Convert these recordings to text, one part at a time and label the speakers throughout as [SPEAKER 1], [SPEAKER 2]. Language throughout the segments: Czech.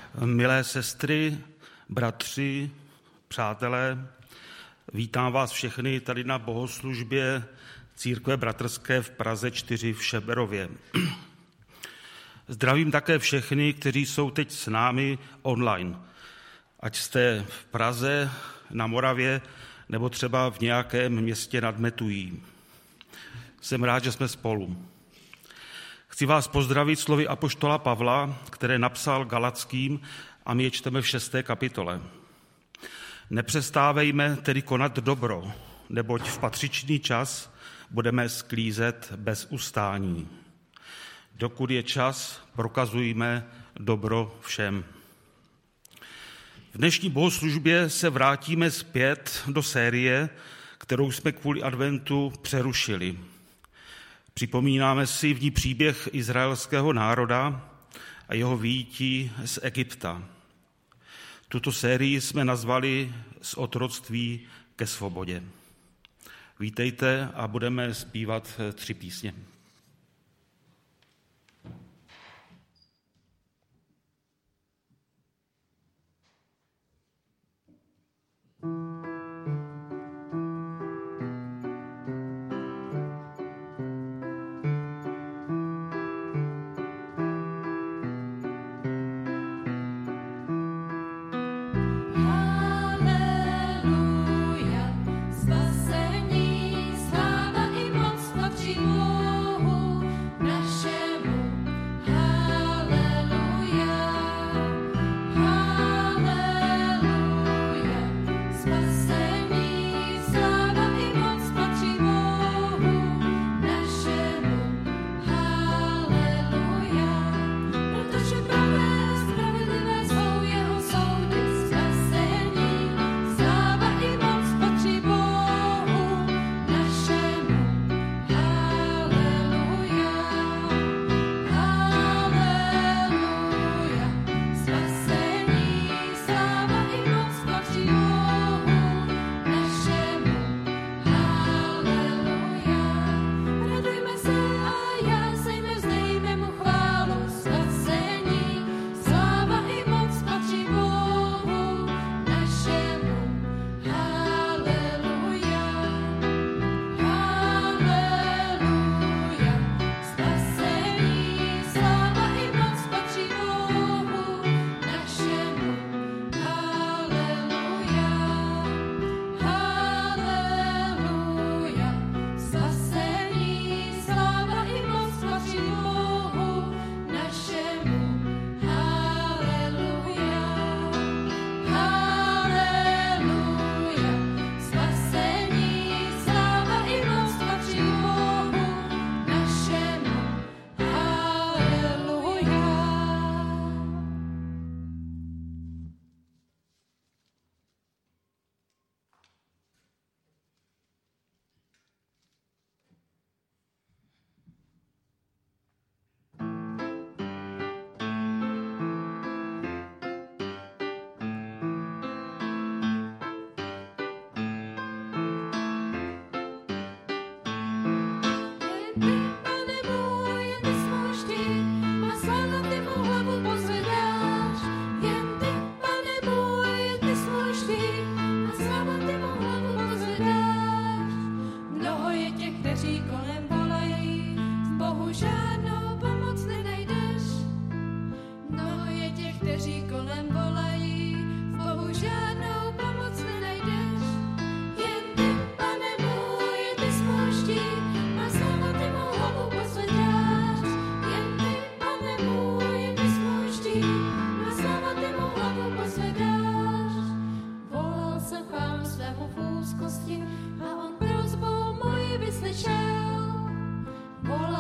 [SPEAKER 1] Milé sestry, bratři, přátelé, vítám vás všechny tady na bohoslužbě Církve bratrské v Praze 4 v Šeberově. Zdravím také všechny, kteří jsou teď s námi online. Ať jste v Praze, na Moravě, nebo třeba v nějakém městě nad Metují. Jsem rád, že jsme spolu. Chci vás pozdravit slovy apoštola Pavla, které napsal Galackým, a my je čteme v 6. kapitole. Nepřestávejme tedy konat dobro, neboť v patřičný čas budeme sklízet bez ustání. Dokud je čas, prokazujme dobro všem. V dnešní bohoslužbě se vrátíme zpět do série, kterou jsme kvůli adventu přerušili. Připomínáme si v ní příběh izraelského národa a jeho vyjití z Egypta. Tuto sérii jsme nazvali Z otroctví ke svobodě. Vítejte a budeme zpívat 3 písně.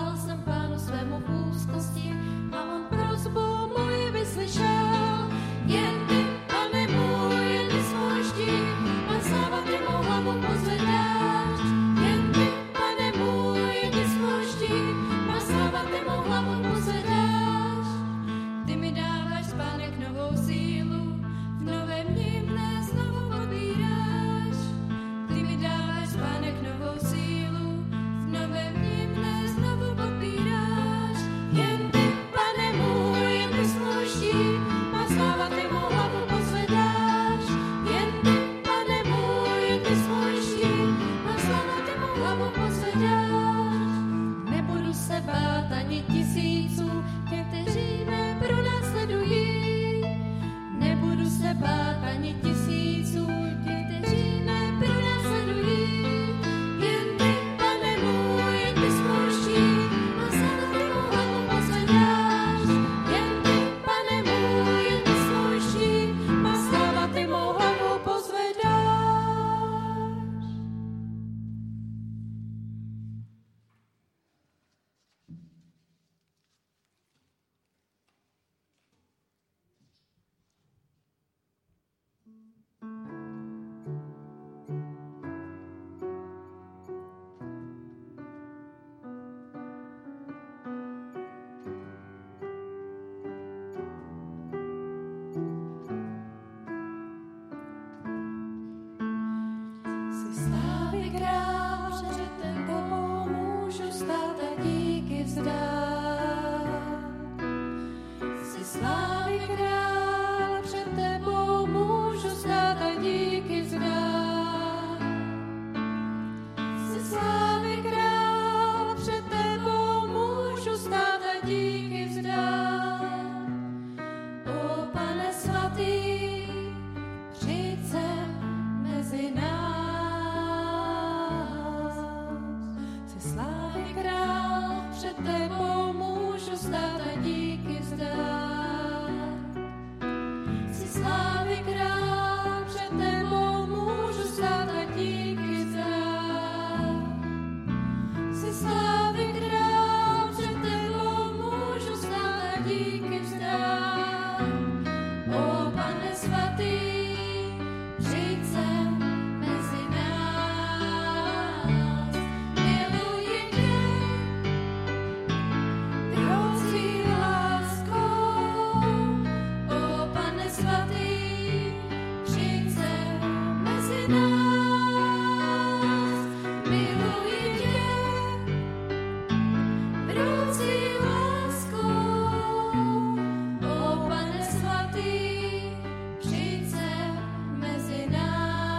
[SPEAKER 2] Yeah. ani tisíců, těch, kteří mé pronásledují. Nebudu se bát ani tisíců, těch, kteří mé pronásledují. Jen ty, Pane můj, jen ty spouští, a stále ty mou hlavu pozvedáš. Jen ty, Pane můj, jen ty spouští, a stále ty mou hlavu pozvedáš. Jsi slávy král, před tebou můžu stát a díky vzdát. Jsi slávy král, před tebou můžu stát a díky vzdát. Jsi slávy král, před tebou můžu stát a díky vzdát. O Pane svatý, přijď sem mezi nás. Jsi slávy král, před tebou můžu stát a díky vzdát. Jsi slávy král, před tebou můžu stát a díky vzdát. Jsi slávy král, před tebou můžu stát a díky vzdát. O Pane svatý, přijď sem mezi nás. Miluji tě, vroucí láskou. O Pane svatý, přijď sem mezi nás. Miluji tě, vroucí láskou. O Pane svatý, přijď sem mezi nás.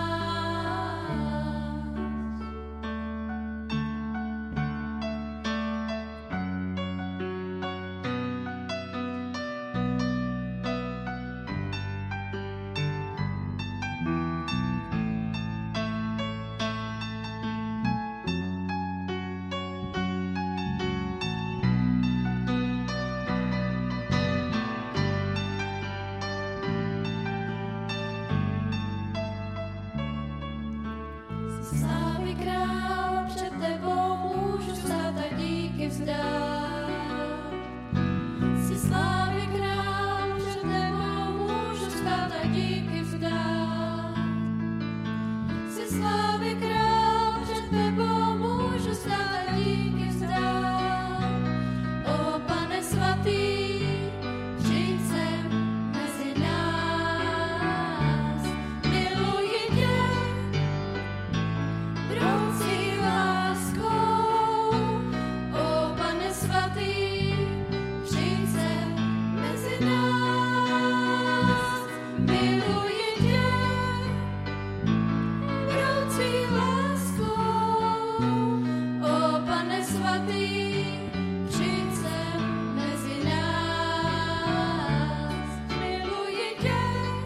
[SPEAKER 2] Jsi slávy král, před tebou můžu stát a díky vzdát. Jsi slávy král, před tebou můžu stát a díky vzdát. Jsi slávy král, před tebou můžu stát a díky vzdát. O Pane svatý, přijď sem mezi nás. Miluji tě, vroucí láskou. O Pane svatý, přijď sem mezi nás. Miluji tě, vroucí láskou. O Pane svatý, přijď sem mezi nás. Miluji tě,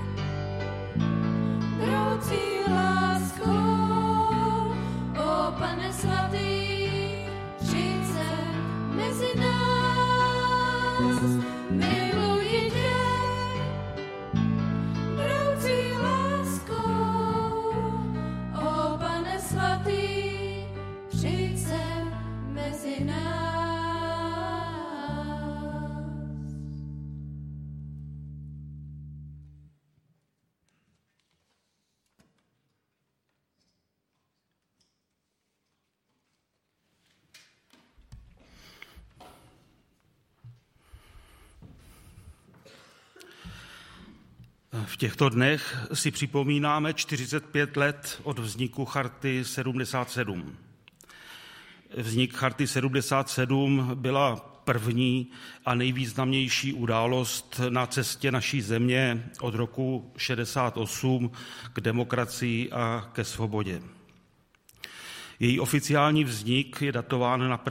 [SPEAKER 2] vroucí láskou. O Pane svatý, přijď sem mezi nás. Miluji tě, vroucí láskou. O Pane svatý, přijď sem mezi nás.
[SPEAKER 1] V těchto dnech si připomínáme 45 let od vzniku Charty 77. Vznik Charty 77 byla první a nejvýznamnější událost na cestě naší země od roku 68 k demokracii a ke svobodě. Její oficiální vznik je datován na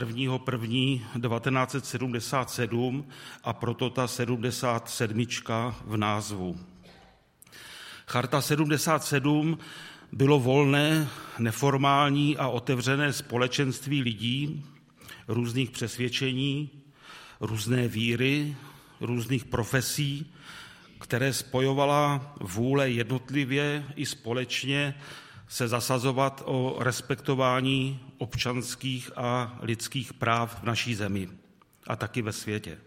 [SPEAKER 1] 1.1.1977 a proto ta 77 v názvu. Charta 77 bylo volné, neformální a otevřené společenství lidí, různých přesvědčení, různé víry, různých profesí, které spojovala vůle jednotlivě i společně se zasazovat o respektování občanských a lidských práv v naší zemi a taky ve světě.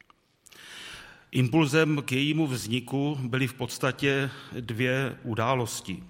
[SPEAKER 1] Impulzem k jejímu vzniku byly v podstatě dvě události.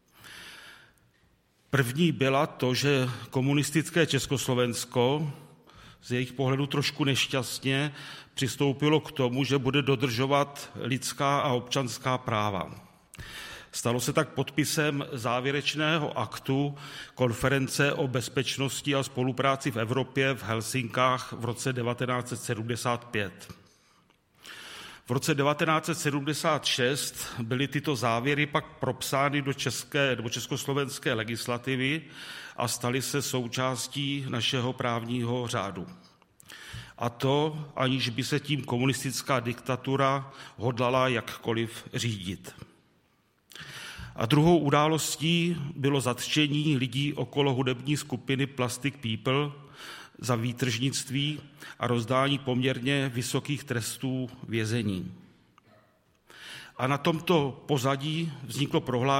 [SPEAKER 1] První byla to, že komunistické Československo z jejich pohledu trošku nešťastně přistoupilo k tomu, že bude dodržovat lidská a občanská práva. Stalo se tak podpisem závěrečného aktu konference o bezpečnosti a spolupráci v Evropě v Helsinkách v roce 1975. V roce 1976 byly tyto závěry pak propsány do československé legislativy a staly se součástí našeho právního řádu. A to, aniž by se tím komunistická diktatura hodlala jakkoliv řídit. A druhou událostí bylo zatčení lidí okolo hudební skupiny Plastic People za výtržnictví a rozdání poměrně vysokých trestů vězení. A na tomto pozadí vzniklo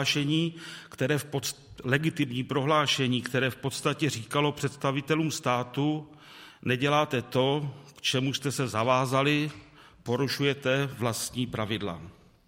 [SPEAKER 1] legitimní prohlášení, které v podstatě říkalo představitelům státu: neděláte to, k čemu jste se zavázali, porušujete vlastní pravidla.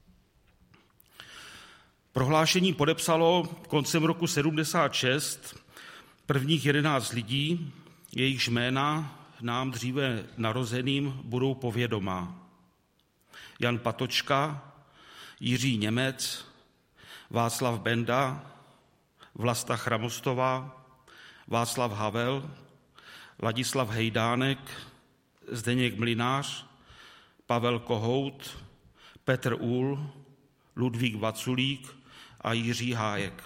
[SPEAKER 1] Prohlášení podepsalo koncem roku 76 prvních 11 lidí, jejichž jména nám dříve narozeným budou povědomá. Jan Patočka, Jiří Němec, Václav Benda, Vlasta Chramostová, Václav Havel, Ladislav Hejdánek, Zdeněk Mlynář, Pavel Kohout, Petr Úhl, Ludvík Vaculík a Jiří Hájek.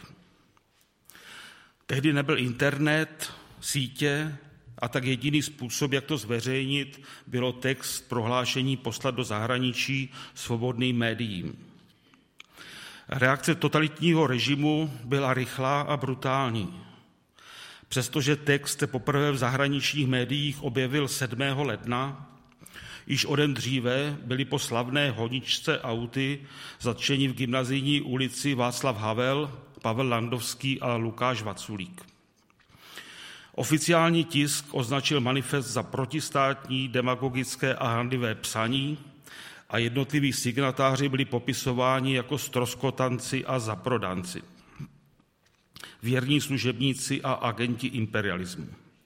[SPEAKER 1] Tehdy nebyl internet, sítě, a tak jediný způsob, jak to zveřejnit, bylo text prohlášení poslat do zahraničí svobodným médiím. Reakce totalitního režimu byla rychlá a brutální. Přestože text se poprvé v zahraničních médiích objevil 7. ledna, již o den dříve byli po slavné honičce auty zatčeni v Gymnazijní ulici Václav Havel, Pavel Landovský a Lukáš Vaculík. Oficiální tisk označil manifest za protistátní, demagogické a hanlivé psaní a jednotliví signatáři byli popisováni jako ztroskotanci a zaprodanci, věrní služebníci a agenti imperialismu.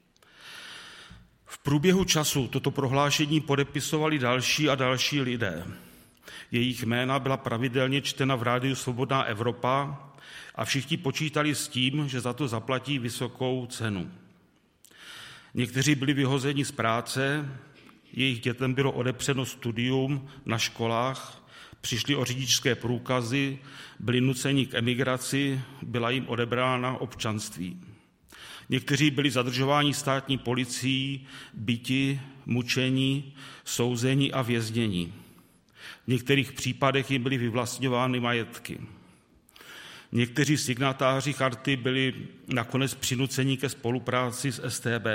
[SPEAKER 1] V průběhu času toto prohlášení podepisovali další a další lidé. Jejich jména byla pravidelně čtena v rádiu Svobodná Evropa a všichni počítali s tím, že za to zaplatí vysokou cenu. Někteří byli vyhozeni z práce, jejich dětem bylo odepřeno studium na školách, přišli o řidičské průkazy, byli nuceni k emigraci, byla jim odebrána občanství. Někteří byli zadržováni státní policií, byti, mučení, souzení a věznění. V některých případech jim byly vyvlastňovány majetky. Někteří signatáři charty byli nakonec přinuceni ke spolupráci s StB.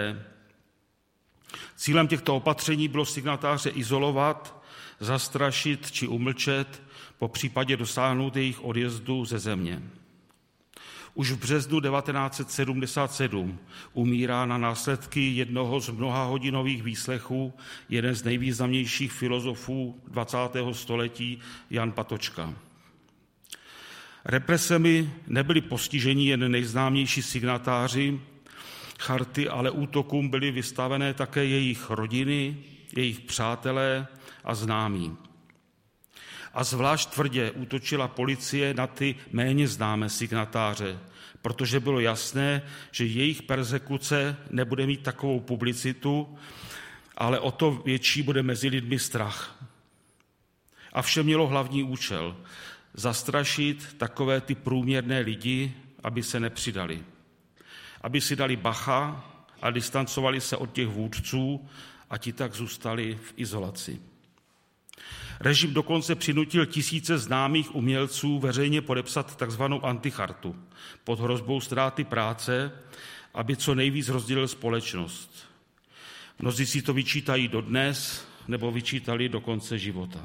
[SPEAKER 1] Cílem těchto opatření bylo signatáře izolovat, zastrašit či umlčet, popřípadě dosáhnout jejich odjezdu ze země. Už v březnu 1977 umírá na následky jednoho z mnohahodinových výslechů jeden z nejvýznamnějších filozofů 20. století Jan Patočka. Represemi nebyli postiženi jen nejznámější signatáři charty, ale útokům byly vystavené také jejich rodiny, jejich přátelé a známí. A zvlášť tvrdě útočila policie na ty méně známé signatáře, protože bylo jasné, že jejich perzekuce nebude mít takovou publicitu, ale o to větší bude mezi lidmi strach. A vše mělo hlavní účel – zastrašit takové ty průměrné lidi, aby se nepřidali. aby si dali bacha a distancovali se od těch vůdců a ti tak zůstali v izolaci. Režim dokonce přinutil tisíce známých umělců veřejně podepsat takzvanou antichartu pod hrozbou ztráty práce, aby co nejvíc rozdělil společnost. Mnozí si to vyčítají dodnes, nebo vyčítali do konce života.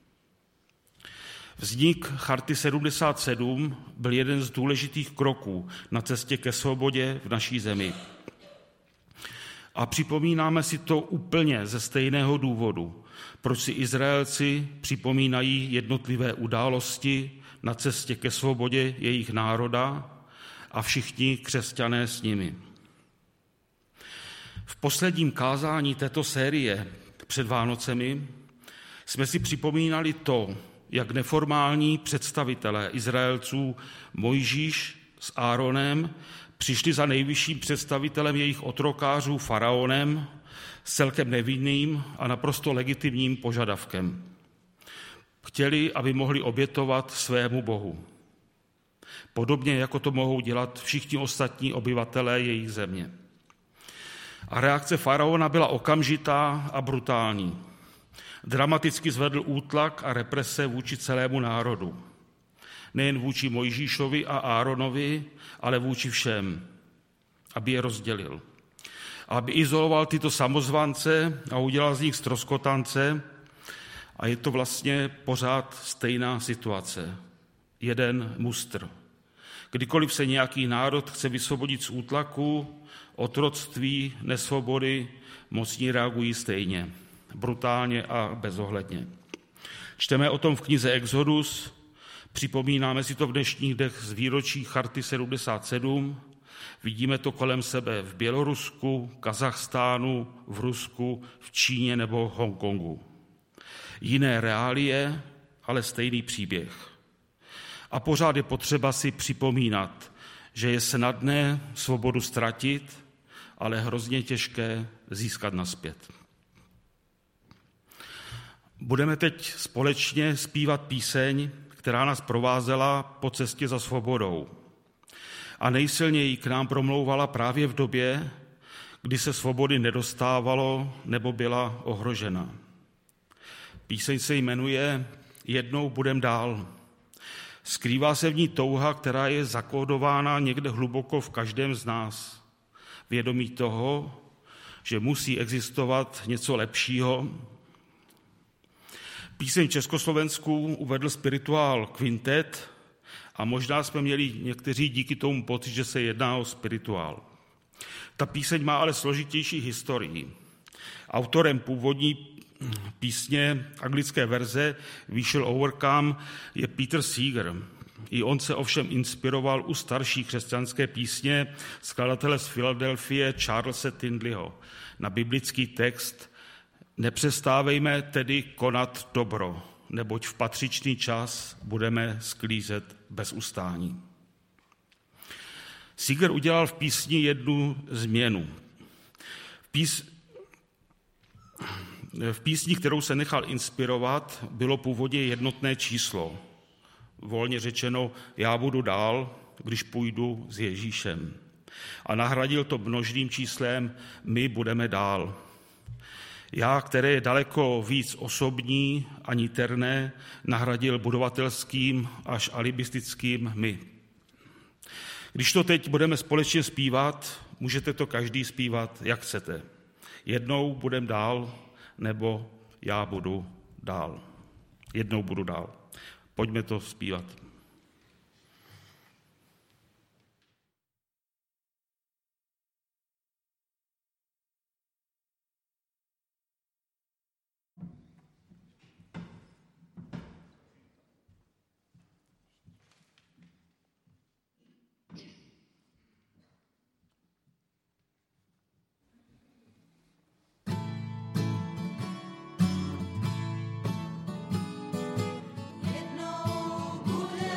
[SPEAKER 1] Vznik Charty 77 byl jeden z důležitých kroků na cestě ke svobodě v naší zemi. A připomínáme si to úplně ze stejného důvodu, proč si Izraelci připomínají jednotlivé události na cestě ke svobodě jejich národa a všichni křesťané s nimi. V posledním kázání této série před Vánocemi jsme si připomínali to, jak neformální představitelé Izraelců Mojžíš s Áronem přišli za nejvyšším představitelem jejich otrokářů faraonem s celkem nevinným a naprosto legitimním požadavkem. Chtěli, aby mohli obětovat svému Bohu. Podobně, jako to mohou dělat všichni ostatní obyvatelé jejich země. A reakce faraona byla okamžitá a brutální. Dramaticky zvedl útlak a represe vůči celému národu. Nejen vůči Mojžíšovi a Áronovi, ale vůči všem, aby je rozdělil. Aby izoloval tyto samozvance a udělal z nich ztroskotance. A je to vlastně pořád stejná situace. Jeden mustr. Kdykoliv se nějaký národ chce vysvobodit z útlaku, otroctví, nesvobody, mocní reagují stejně. Brutálně a bezohledně. Čteme o tom v knize Exodus, připomínáme si to v dnešních dnech z výročí Charty 77, vidíme to kolem sebe v Bělorusku, Kazachstánu, v Rusku, v Číně nebo Hongkongu. Jiné reálie, ale stejný příběh. A pořád je potřeba si připomínat, že je snadné svobodu ztratit, ale hrozně těžké získat nazpět. Budeme teď společně zpívat píseň, která nás provázela po cestě za svobodou. A nejsilněji k nám promlouvala právě v době, kdy se svobody nedostávalo nebo byla ohrožena. Píseň se jmenuje Jednou budem dál. Skrývá se v ní touha, která je zakódována někde hluboko v každém z nás. Vědomí toho, že musí existovat něco lepšího. Píseň v Československu uvedl spirituál Quintet a možná jsme měli někteří díky tomu pocit, že se jedná o spirituál. Ta píseň má ale složitější historii. Autorem původní písně anglické verze We Shall Overcome je Peter Seeger. I on se ovšem inspiroval u starší křesťanské písně skladatele z Filadelfie Charlese Tindleyho na biblický text Nepřestávejme tedy konat dobro, neboť v patřičný čas budeme sklízet bez ustání. Seeger udělal v písni jednu změnu. V písni, kterou se nechal inspirovat, bylo původně jednotné číslo. Volně řečeno, já budu dál, když půjdu s Ježíšem. A nahradil to množným číslem, my budeme dál. Já, které je daleko víc osobní a niterné, nahradil budovatelským až alibistickým my. Když to teď budeme společně zpívat, můžete to každý zpívat, jak chcete. Jednou budem dál, nebo já budu dál. Jednou budu dál. Pojďme to zpívat.
[SPEAKER 2] Jednou bude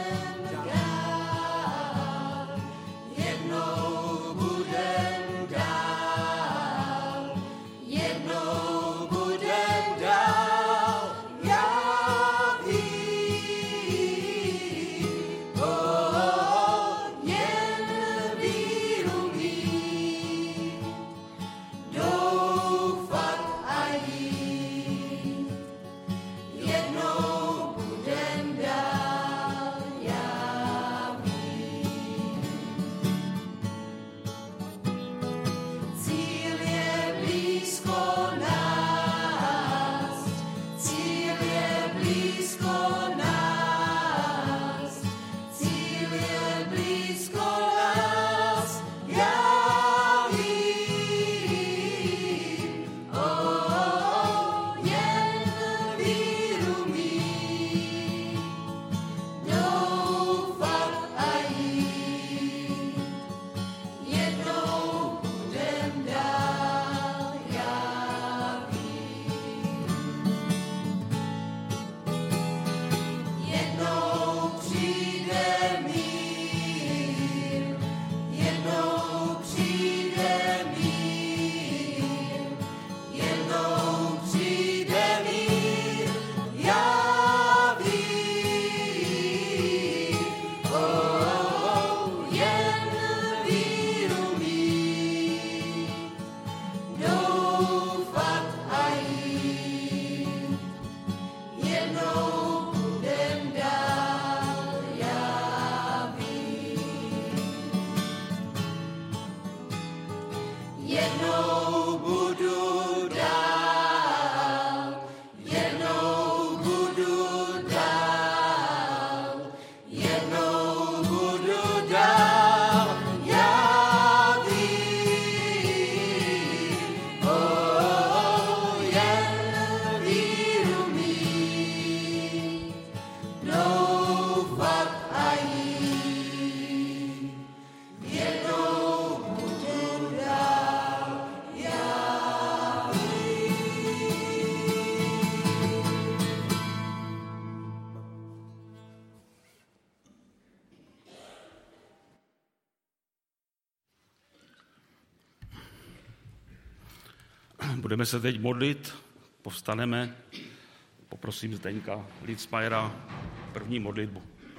[SPEAKER 1] Budeme se teď modlit, povstaneme, poprosím Zdeňka Litzmajera první modlitbu.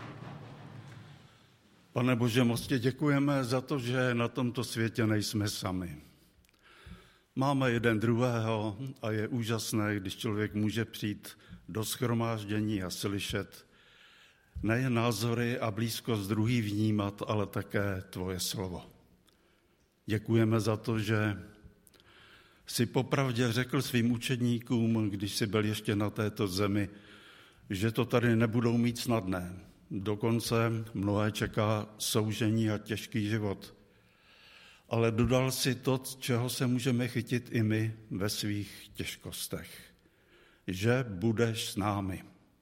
[SPEAKER 3] Pane Bože, moc tě děkujeme za to, že na tomto světě nejsme sami. Máme jeden druhého a je úžasné, když člověk může přijít do shromáždění a slyšet nejen názory a blízkost druhý vnímat, ale také tvoje slovo. Děkujeme za to, že jsi popravdě řekl svým učedníkům, když jsi byl ještě na této zemi, že to tady nebudou mít snadné. Dokonce mnohé čeká soužení a těžký život. Ale dodal si to, čeho se můžeme chytit i my ve svých těžkostech. Že budeš s námi.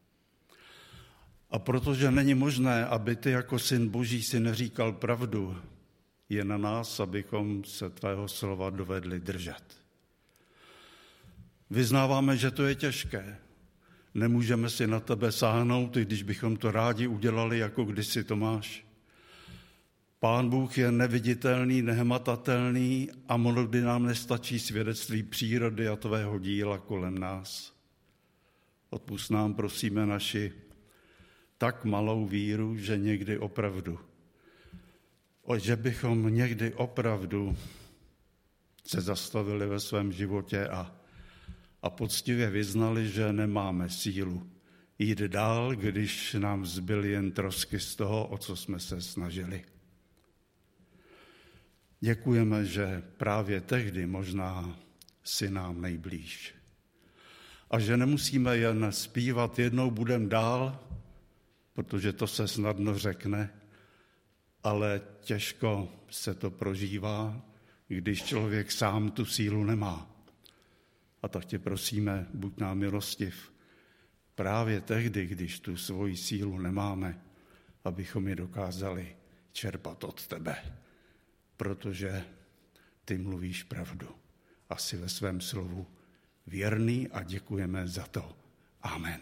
[SPEAKER 3] A protože není možné, aby ty jako syn Boží si neříkal pravdu, je na nás, abychom se tvého slova dovedli držet. Vyznáváme, že to je těžké. Nemůžeme si na tebe sáhnout, i když bychom to rádi udělali, jako kdysi to máš. Pán Bůh je neviditelný, nehmatatelný a mnohdy nám nestačí svědectví přírody a tvého díla kolem nás. Odpusť nám, prosíme, naši tak malou víru, že někdy opravdu, že bychom někdy opravdu se zastavili ve svém životě a poctivě vyznali, že nemáme sílu jít dál, když nám zbyly jen trosky z toho, o co jsme se snažili. Děkujeme, že právě tehdy možná si nám nejblíž. A že nemusíme jen zpívat jednou budem dál, protože to se snadno řekne, ale těžko se to prožívá, když člověk sám tu sílu nemá. A tak tě prosíme, buď nám milostiv právě tehdy, když tu svoji sílu nemáme, abychom ji dokázali čerpat od tebe. Protože ty mluvíš pravdu a jsi ve svém slovu věrný a děkujeme za to. Amen.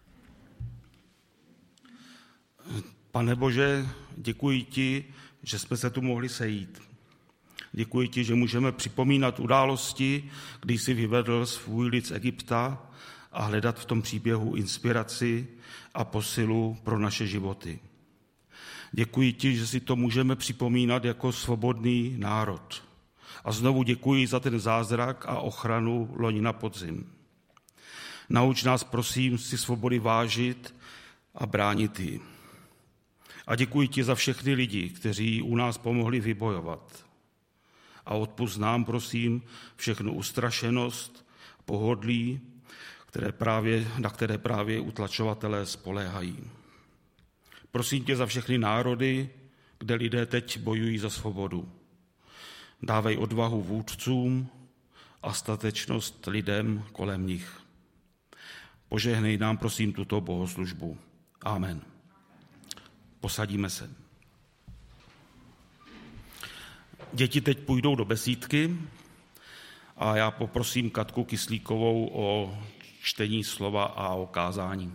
[SPEAKER 1] Pane Bože, děkuji ti, že jsme se tu mohli sejít. Děkuji ti, že můžeme připomínat události, kdy jsi vyvedl svůj lid z Egypta a hledat v tom příběhu inspiraci a posilu pro naše životy. Děkuji ti, že si to můžeme připomínat jako svobodný národ. A znovu děkuji za ten zázrak a ochranu loni na podzim. Nauč nás, prosím, si svobody vážit a bránit ji. A děkuji ti za všechny lidi, kteří u nás pomohli vybojovat. A odpusť nám, prosím, všechnu ustrašenost, pohodlí, na které právě utlačovatelé spoléhají. Prosím tě za všechny národy, kde lidé teď bojují za svobodu. Dávej odvahu vůdcům a statečnost lidem kolem nich. Požehnej nám, prosím, tuto bohoslužbu. Amen. Posadíme se. Děti teď půjdou do besídky a já poprosím Katku Kyslíkovou o čtení slova a o kázání.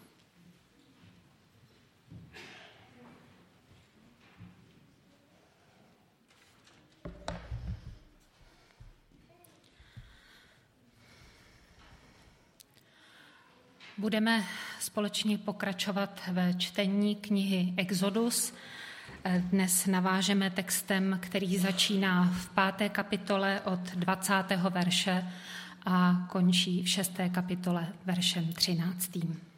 [SPEAKER 4] Budeme společně pokračovat ve čtení knihy Exodus. Dnes navážeme textem, který začíná v 5. kapitole od 20. verše a končí v 6. kapitole veršem 13.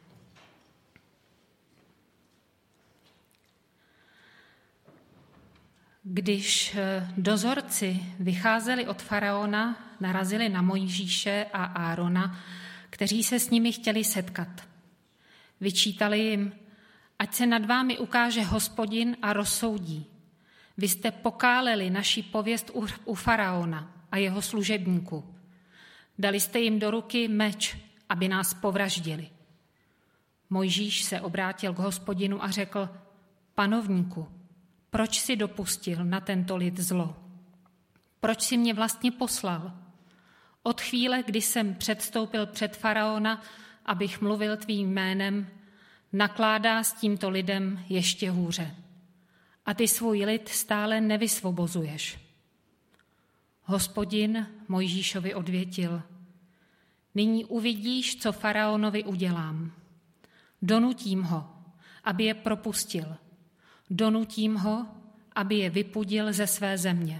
[SPEAKER 4] Když dozorci vycházeli od faraona, narazili na Mojžíše a Árona, kteří se s nimi chtěli setkat. Vyčítali jim, ať se nad vámi ukáže Hospodin a rozsoudí. Vy jste pokáleli naši pověst u faraona a jeho služebníků. Dali jste jim do ruky meč, aby nás povraždili. Mojžíš se obrátil k Hospodinu a řekl, panovníku, proč si dopustil na tento lid zlo? Proč si mě vlastně poslal? Od chvíle, kdy jsem předstoupil před faraona, abych mluvil tvým jménem, nakládá s tímto lidem ještě hůře. A ty svůj lid stále nevysvobozuješ. Hospodin Mojžíšovi odvětil: Nyní uvidíš, co faraonovi udělám. Donutím ho, aby je propustil. Donutím ho, aby je vypudil ze své země.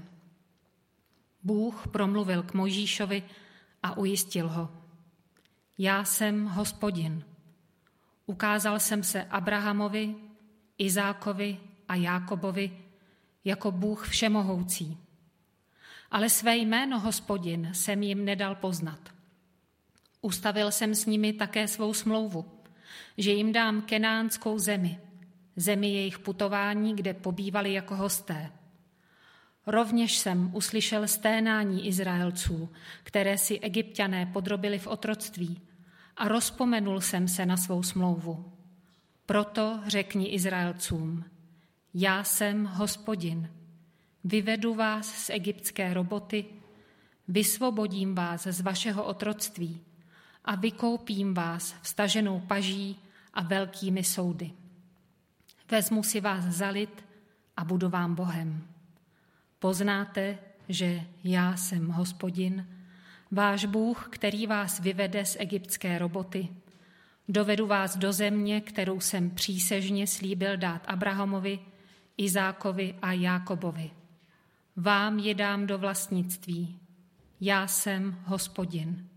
[SPEAKER 4] Bůh promluvil k Mojžíšovi a ujistil ho: Já jsem Hospodin. Ukázal jsem se Abrahamovi, Izákovi a Jákobovi jako Bůh všemohoucí. Ale své jméno Hospodin jsem jim nedal poznat. Ustavil jsem s nimi také svou smlouvu, že jim dám kenánskou zemi, zemi jejich putování, kde pobývali jako hosté. Rovněž jsem uslyšel sténání Izraelců, které si Egypťané podrobili v otroctví, a rozpomenul jsem se na svou smlouvu. Proto řekni Izraelcům: Já jsem Hospodin. Vyvedu vás z egyptské roboty, vysvobodím vás z vašeho otroctví a vykoupím vás vstaženou paží a velkými soudy. Vezmu si vás za lid a budu vám Bohem. Poznáte, že já jsem Hospodin, váš Bůh, který vás vyvede z egyptské roboty. Dovedu vás do země, kterou jsem přísežně slíbil dát Abrahamovi, Izákovi a Jákobovi. Vám je dám do vlastnictví. Já jsem Hospodin.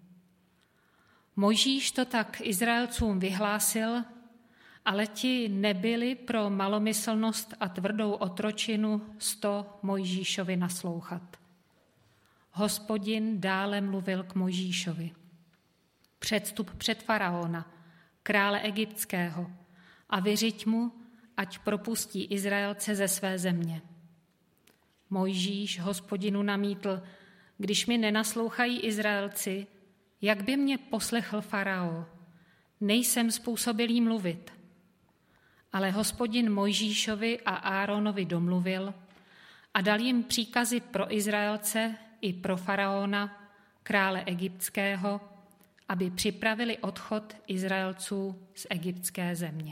[SPEAKER 4] Mojžíš to tak Izraelcům vyhlásil, ale ti nebyli pro malomyslnost a tvrdou otročinu 100 Mojžíšovi naslouchat. Hospodin dále mluvil k Mojžíšovi: Předstup před faraona, krále egyptského, a vyřiď mu, ať propustí Izraelce ze své země. Mojžíš Hospodinu namítl: Když mi nenaslouchají Izraelci, jak by mě poslechl farao? Nejsem způsobilý mluvit. Ale Hospodin Mojžíšovi a Áronovi domluvil a dal jim příkazy pro Izraelce i pro faraona, krále egyptského, aby připravili odchod Izraelců z egyptské země.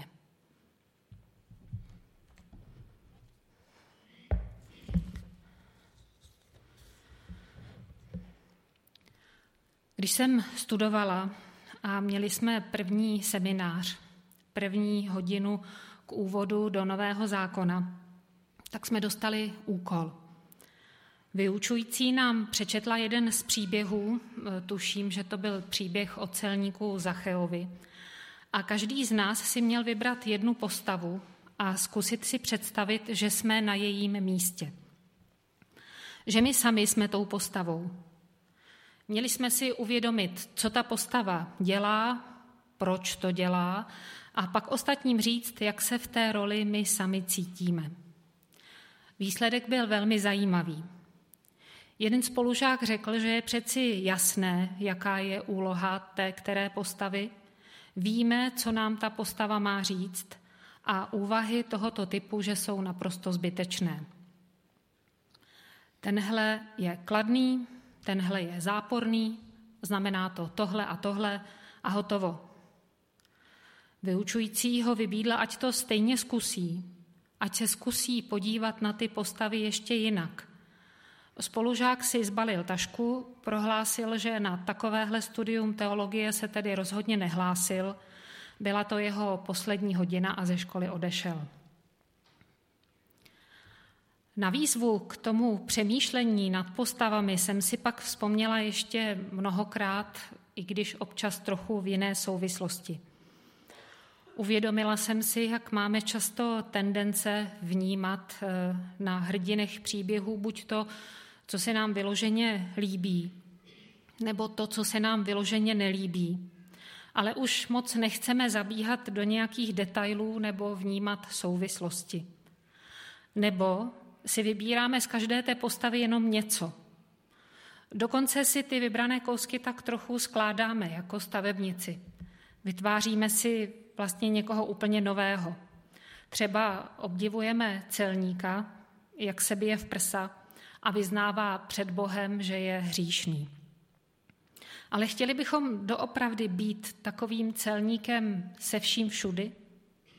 [SPEAKER 4] Když jsem studovala a měli jsme první seminář, první hodinu k úvodu do Nového zákona, tak jsme dostali úkol. Vyučující nám přečetla jeden z příběhů, tuším, že to byl příběh o celníku Zacheovi, a každý z nás si měl vybrat jednu postavu a zkusit si představit, že jsme na jejím místě. Že my sami jsme tou postavou. Měli jsme si uvědomit, co ta postava dělá, proč to dělá, a pak ostatním říct, jak se v té roli my sami cítíme. Výsledek byl velmi zajímavý. Jeden spolužák řekl, že je přeci jasné, jaká je úloha té které postavy. Víme, co nám ta postava má říct, a úvahy tohoto typu, že jsou naprosto zbytečné. Tenhle je kladný, tenhle je záporný, znamená to tohle a hotovo. Vyučující ho vybídla, ať to stejně zkusí, ať se zkusí podívat na ty postavy ještě jinak. Spolužák si zbalil tašku, prohlásil, že na takovéhle studium teologie se tedy rozhodně nehlásil. Byla to jeho poslední hodina a ze školy odešel. Na výzvu k tomu přemýšlení nad postavami jsem si pak vzpomněla ještě mnohokrát, i když občas trochu v jiné souvislosti. Uvědomila jsem si, jak máme často tendence vnímat na hrdinech příběhů buď to, co se nám vyloženě líbí, nebo to, co se nám vyloženě nelíbí. Ale už moc nechceme zabíhat do nějakých detailů nebo vnímat souvislosti. Nebo si vybíráme z každé té postavy jenom něco. Dokonce si ty vybrané kousky tak trochu skládáme jako stavebnici. Vytváříme si vlastně někoho úplně nového. Třeba obdivujeme celníka, jak se bije v prsa a vyznává před Bohem, že je hříšný. Ale chtěli bychom doopravdy být takovým celníkem se vším všudy?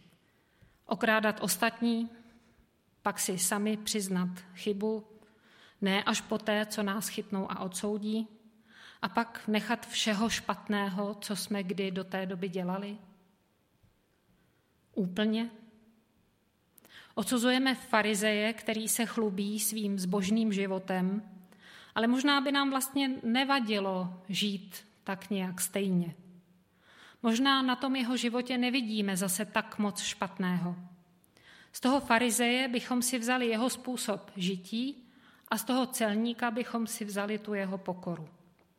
[SPEAKER 4] Okrádat ostatní, pak si sami přiznat chybu, Ne až poté, co nás chytnou a odsoudí, a pak nechat všeho špatného, co jsme kdy do té doby dělali? Úplně? Odsuzujeme farizeje, který se chlubí svým zbožným životem, ale možná by nám vlastně nevadilo žít tak nějak stejně. Možná na tom jeho životě nevidíme zase tak moc špatného. Z toho farizeje bychom si vzali jeho způsob žití a z toho celníka bychom si vzali tu jeho pokoru.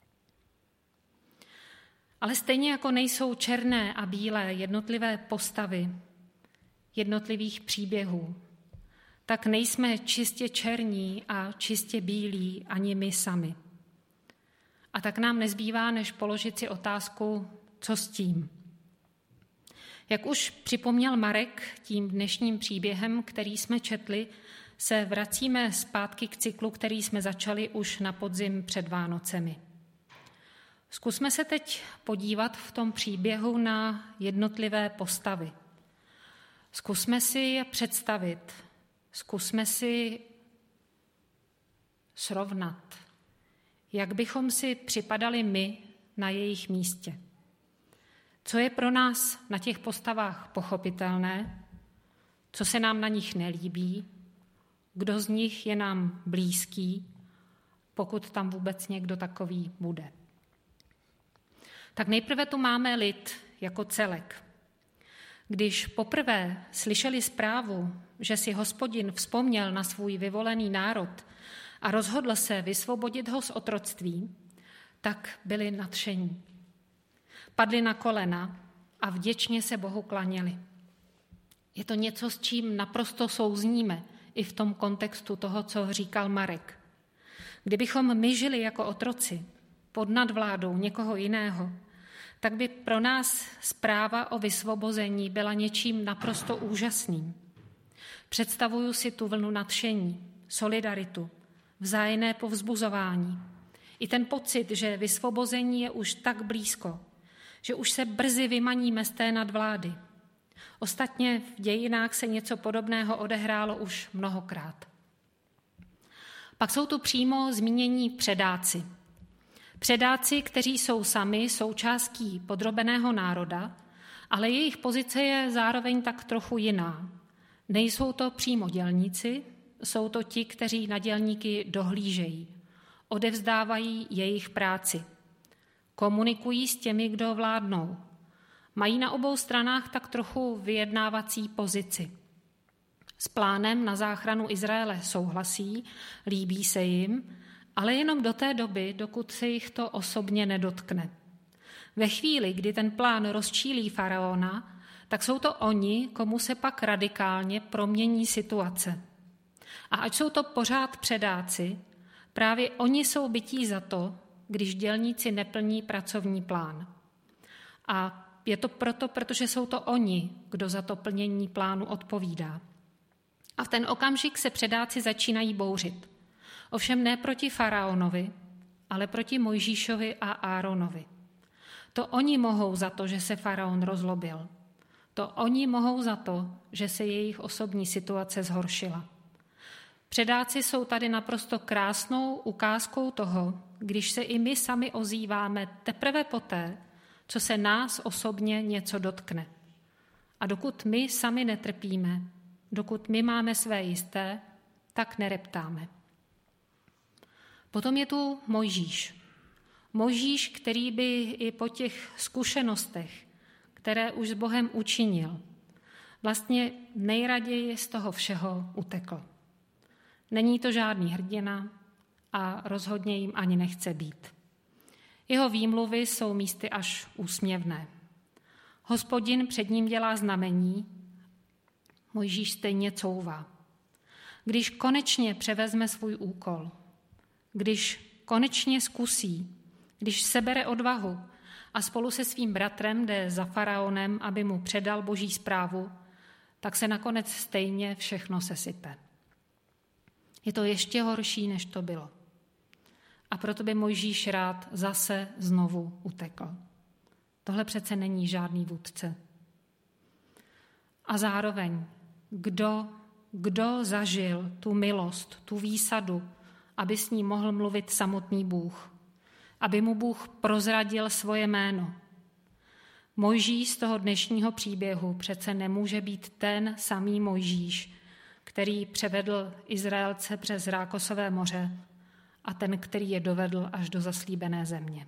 [SPEAKER 4] Ale stejně jako nejsou černé a bílé jednotlivé postavy jednotlivých příběhů, tak nejsme čistě černí a čistě bílí ani my sami. A tak nám nezbývá, než položit si otázku, co s tím. Jak už připomněl Marek tím dnešním příběhem, který jsme četli, se vracíme zpátky k cyklu, který jsme začali už na podzim před Vánocemi. Zkusme se teď podívat v tom příběhu na jednotlivé postavy. Zkusme si je představit, zkusme si srovnat, jak bychom si připadali my na jejich místě. Co je pro nás na těch postavách pochopitelné, co se nám na nich nelíbí, kdo z nich je nám blízký, pokud tam vůbec někdo takový bude. Tak nejprve tu máme lid jako celek. Když poprvé slyšeli zprávu, že si Hospodin vzpomněl na svůj vyvolený národ a rozhodl se vysvobodit ho z otroctví, tak byli nadšení. Padli na kolena a vděčně se Bohu klaněli. Je to něco, s čím naprosto souzníme i v tom kontextu toho, co říkal Marek. Kdybychom my žili jako otroci pod nadvládou někoho jiného, tak by pro nás zpráva o vysvobození byla něčím naprosto úžasným. Představuju si tu vlnu nadšení, solidaritu, vzájemné povzbuzování. I ten pocit, že vysvobození je už tak blízko, že už se brzy vymaníme z té nadvlády. Ostatně v dějinách se něco podobného odehrálo už mnohokrát. Pak jsou tu přímo zmínění předáci. Předáci, kteří jsou sami součástí podrobeného národa, ale jejich pozice je zároveň tak trochu jiná. Nejsou to přímo dělníci, jsou to ti, kteří na dělníky dohlížejí, odevzdávají jejich práci, komunikují s těmi, kdo vládnou. Mají na obou stranách tak trochu vyjednávací pozici. S plánem na záchranu Izraele souhlasí, líbí se jim, ale jenom do té doby, dokud se jich to osobně nedotkne. Ve chvíli, kdy ten plán rozčílí faraona, tak jsou to oni, komu se pak radikálně promění situace. A ať jsou to pořád předáci, právě oni jsou bití za to, když dělníci neplní pracovní plán. A je to proto, protože jsou to oni, kdo za to plnění plánu odpovídá. A v ten okamžik se předáci začínají bouřit. Ovšem ne proti faraonovi, ale proti Mojžíšovi a Áronovi. To oni mohou za to, že se faraon rozlobil. To oni mohou za to, že se jejich osobní situace zhoršila. Předáci jsou tady naprosto krásnou ukázkou toho, když se i my sami ozýváme teprve poté, co se nás osobně něco dotkne. A dokud my sami netrpíme, dokud my máme své jisté, tak nereptáme. Potom je tu Mojžíš. Mojžíš, který by i po těch zkušenostech, které už s Bohem učinil, vlastně nejraději z toho všeho utekl. Není to žádný hrdina a rozhodně jim ani nechce být. Jeho výmluvy jsou místy až úsměvné. Hospodin před ním dělá znamení, Mojžíš stejně couvá. Když konečně převezme svůj úkol, když konečně zkusí, když sebere odvahu a spolu se svým bratrem jde za faraonem, aby mu předal boží zprávu, tak se nakonec stejně všechno sesype. Je to ještě horší, než to bylo. A proto by Mojžíš rád zase znovu utekl. Tohle přece není žádný vůdce. A zároveň, kdo zažil tu milost, tu výsadu aby s ní mohl mluvit samotný Bůh, aby mu Bůh prozradil svoje jméno. Mojžíš z toho dnešního příběhu přece nemůže být ten samý Mojžíš, který převedl Izraelce přes Rákosové moře a ten, který je dovedl až do zaslíbené země.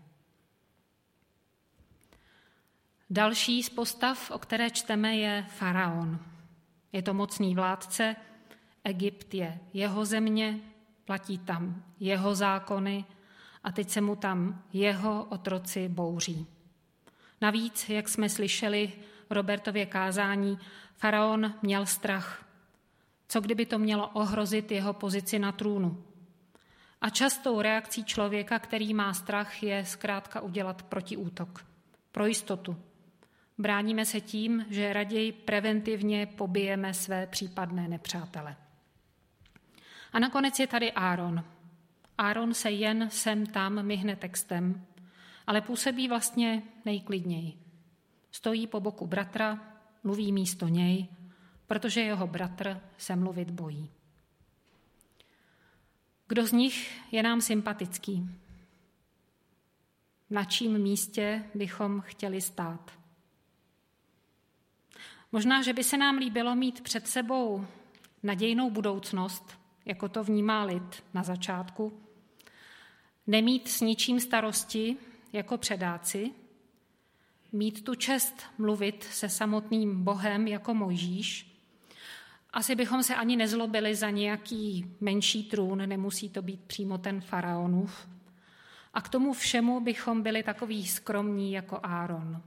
[SPEAKER 4] Další z postav, o které čteme, je faraon. Je to mocný vládce, Egypt je jeho země, platí tam jeho zákony a teď se mu tam jeho otroci bouří. Navíc, jak jsme slyšeli v Robertově kázání, faraon měl strach. Co kdyby to mělo ohrozit jeho pozici na trůnu? A častou reakcí člověka, který má strach, je zkrátka udělat protiútok. Pro jistotu. Bráníme se tím, že raději preventivně pobijeme své případné nepřátele. A nakonec je tady Áron. Áron se jen sem tam myhne textem, ale působí vlastně nejklidněji. Stojí po boku bratra, mluví místo něj, protože jeho bratr se mluvit bojí. Kdo z nich je nám sympatický? Na čím místě bychom chtěli stát? Možná, že by se nám líbilo mít před sebou nadějnou budoucnost, jako to vnímá lid na začátku, nemít s ničím starosti jako předáci, mít tu čest mluvit se samotným Bohem jako Mojžíš. Asi bychom se ani nezlobili za nějaký menší trůn, nemusí to být přímo ten faraonův. A k tomu všemu bychom byli takový skromní jako Áron.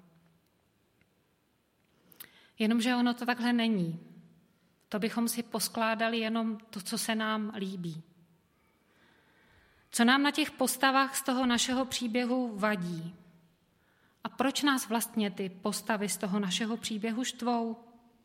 [SPEAKER 4] Jenomže ono to takhle není. To bychom si poskládali jenom to, co se nám líbí. Co nám na těch postavách z toho našeho příběhu vadí? A proč nás vlastně ty postavy z toho našeho příběhu štvou?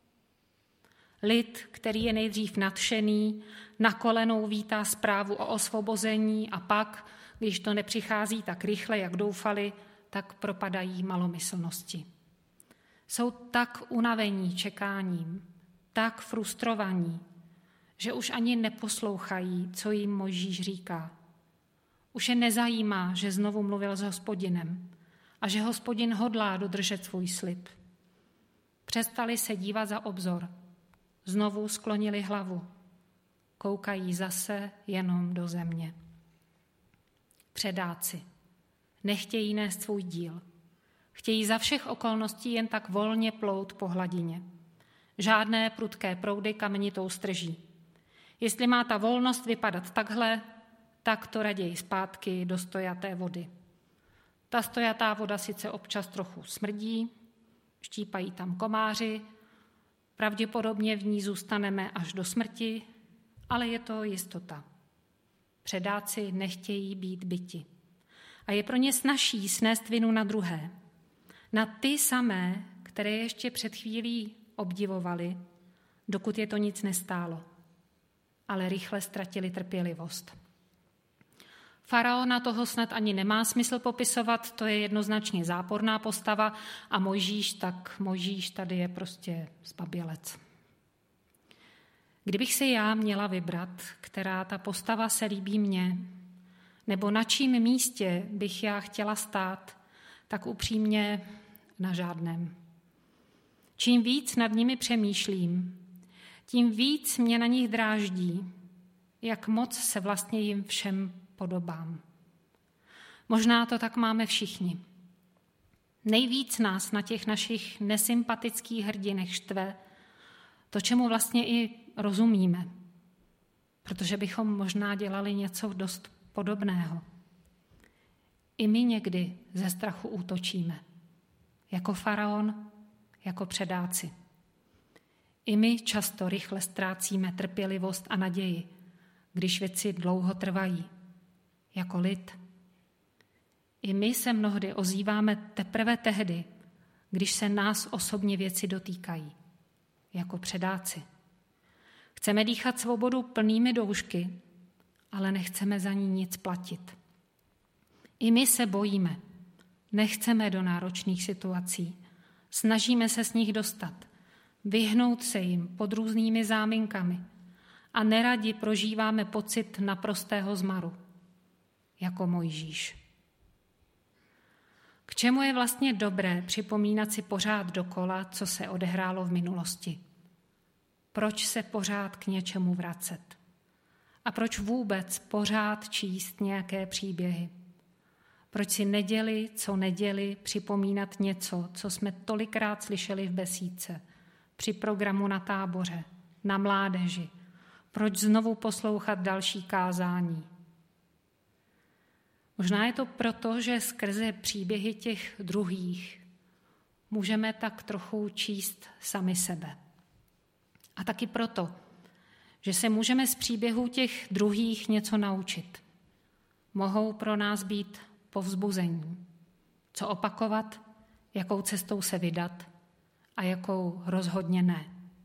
[SPEAKER 4] Lid, který je nejdřív nadšený, na kolenou vítá zprávu o osvobození a pak, když to nepřichází tak rychle, jak doufali, tak propadají malomyslnosti. Jsou tak unavení čekáním, tak frustrovaní, že už ani neposlouchají, co jim Mojžíš říká. Už je nezajímá, že znovu mluvil s Hospodinem a že Hospodin hodlá dodržet svůj slib. Přestali se dívat za obzor, znovu sklonili hlavu, koukají zase jenom do země. Předáci nechtějí nést svůj díl. Chtějí za všech okolností jen tak volně plout po hladině. Žádné prudké proudy kamenitou strží. Jestli má ta volnost vypadat takhle, tak to raději zpátky do stojaté vody. Ta stojatá voda sice občas trochu smrdí, štípají tam komáři, pravděpodobně v ní zůstaneme až do smrti, ale je to jistota. Předáci nechtějí být byti. A je pro ně snazší snést vinu na druhé. Na ty samé, které ještě před chvílí obdivovali, dokud je to nic nestálo. Ale rychle ztratili trpělivost. Faraona toho snad ani nemá smysl popisovat, to je jednoznačně záporná postava a Mojžíš tady je prostě zbabělec. Kdybych si já měla vybrat, která ta postava se líbí mně, nebo na čím místě bych já chtěla stát, tak upřímně na žádném. Čím víc nad nimi přemýšlím, tím víc mě na nich dráždí, jak moc se vlastně jim všem podobám. Možná to tak máme všichni. Nejvíc nás na těch našich nesympatických hrdinech štve to, čemu vlastně i rozumíme, protože bychom možná dělali něco dost podobného. I my někdy ze strachu útočíme. Jako faraon, jako předáci. I my často rychle ztrácíme trpělivost a naději, když věci dlouho trvají. Jako lid. I my se mnohdy ozýváme teprve tehdy, když se nás osobně věci dotýkají. Jako předáci. Chceme dýchat svobodu plnými doušky, ale nechceme za ní nic platit. I my se bojíme. Nechceme do náročných situací. Snažíme se z nich dostat. Vyhnout se jim pod různými záminkami. a neradi prožíváme pocit naprostého zmaru, jako Mojžíš. K čemu je vlastně dobré připomínat si pořád dokola, co se odehrálo v minulosti? Proč se pořád k něčemu vracet? A proč vůbec pořád číst nějaké příběhy? Proč si neděli, co neděli, připomínat něco, co jsme tolikrát slyšeli v besídce, při programu na táboře, na mládeži? Proč znovu poslouchat další kázání? Možná je to proto, že skrze příběhy těch druhých můžeme tak trochu číst sami sebe. A taky proto, že se můžeme z příběhů těch druhých něco naučit. Mohou pro nás být povzbuzení. Co opakovat, jakou cestou se vydat a jakou rozhodně ne.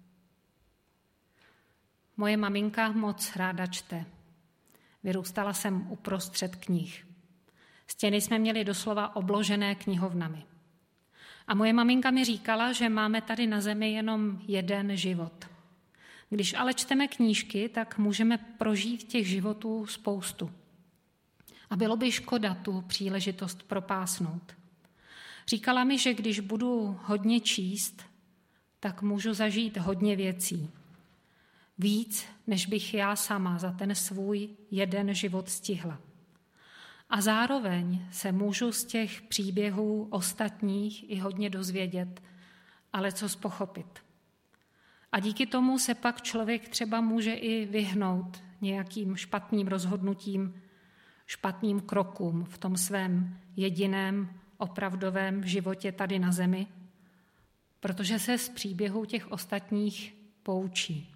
[SPEAKER 4] Moje maminka moc ráda čte. Vyrůstala jsem uprostřed knih. Stěny jsme měli doslova obložené knihovnami. A moje maminka mi říkala, že máme tady na zemi jenom jeden život. Když ale čteme knížky, tak můžeme prožít těch životů spoustu. A bylo by škoda tu příležitost propásnout. Říkala mi, že když budu hodně číst, tak můžu zažít hodně věcí. Víc, než bych já sama za ten svůj jeden život stihla. A zároveň se můžu z těch příběhů ostatních i hodně dozvědět, ale co pochopit. A díky tomu se pak člověk třeba může i vyhnout nějakým špatným rozhodnutím, špatným krokům v tom svém jediném opravdovém životě tady na zemi, protože se z příběhů těch ostatních poučí.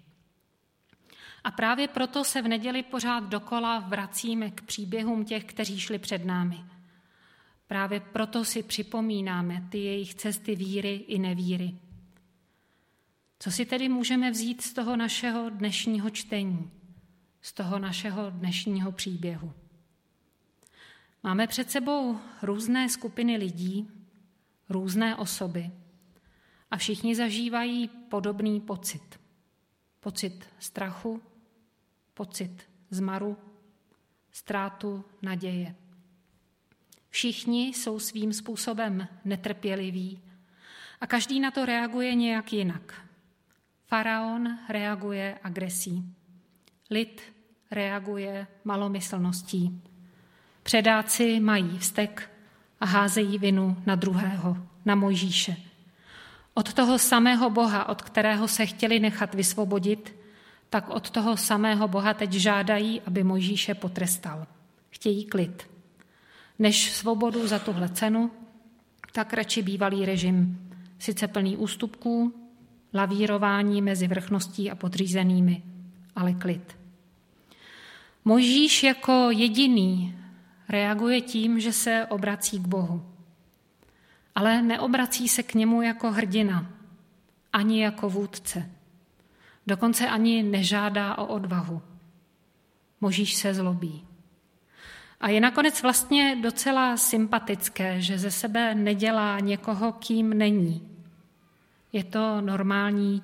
[SPEAKER 4] A právě proto se v neděli pořád dokola vracíme k příběhům těch, kteří šli před námi. Právě proto si připomínáme ty jejich cesty víry i nevíry. Co si tedy můžeme vzít z toho našeho dnešního čtení, z toho našeho dnešního příběhu? Máme před sebou různé skupiny lidí, různé osoby a všichni zažívají podobný pocit. Pocit strachu, pocit zmaru, ztrátu naděje. Všichni jsou svým způsobem netrpěliví a každý na to reaguje nějak jinak. Faraon reaguje agresí, lid reaguje malomyslností. Předáci mají vztek a házejí vinu na druhého, na Mojžíše. Od toho samého Boha, od kterého se chtěli nechat vysvobodit, tak od toho samého Boha teď žádají, aby Mojžíše potrestal. Chtějí klid. Než svobodu za tuhle cenu, tak radši bývalý režim, sice plný ústupků, lavírování mezi vrchností a podřízenými, ale klid. Mojžíš jako jediný reaguje tím, že se obrací k Bohu. Ale neobrací se k němu jako hrdina, ani jako vůdce. Dokonce ani nežádá o odvahu. Mojžíš se zlobí. A je nakonec vlastně docela sympatické, že ze sebe nedělá někoho, kým není. Je to normální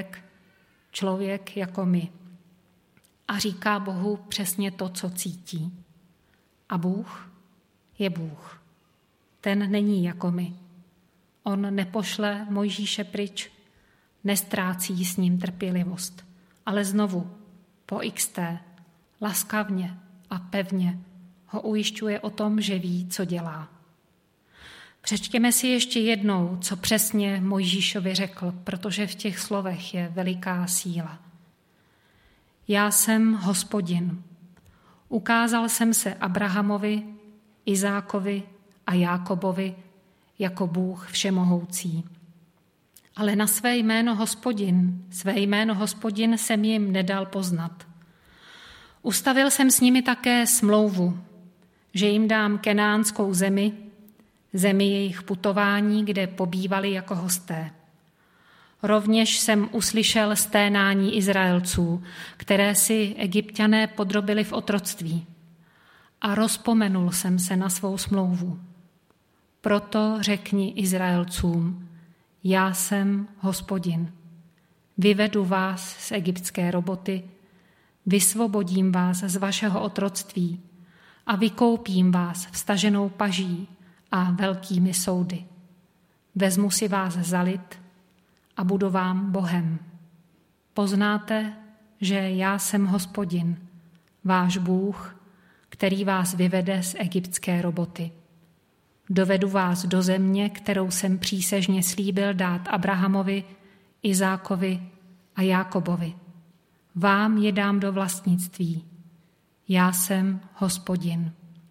[SPEAKER 4] člověk jako my. A říká Bohu přesně to, co cítí. A Bůh je Bůh. Ten není jako my. On nepošle Mojžíše pryč, nestrácí s ním trpělivost, ale znovu, po XT, laskavně a pevně ho ujišťuje o tom, že ví, co dělá. Přečtěme si ještě jednou, co přesně Mojžíšovi řekl, protože v těch slovech je veliká síla. Já jsem Hospodin. Ukázal jsem se Abrahamovi, Izákovi a Jákobovi jako Bůh všemohoucí. Ale na své jméno Hospodin jsem jim nedal poznat. Ustavil jsem s nimi také smlouvu, že jim dám kenánskou zemi jejich putování, kde pobývali jako hosté. Rovněž jsem uslyšel sténání Izraelců, které si Egypťané podrobili v otroctví. A rozpomenul jsem se na svou smlouvu. Proto řekni Izraelcům, já jsem Hospodin. Vyvedu vás z egyptské roboty, Vysvobodím vás z vašeho otroctví a vykoupím vás vstaženou paží a velkými soudy. Vezmu si vás za lid a budu vám Bohem. Poznáte, že já jsem Hospodin, váš Bůh, který vás vyvede z egyptské roboty. Dovedu vás do země, kterou jsem přísežně slíbil dát Abrahamovi, Izákovi a Jákobovi. Vám je dám do vlastnictví. Já jsem Hospodin.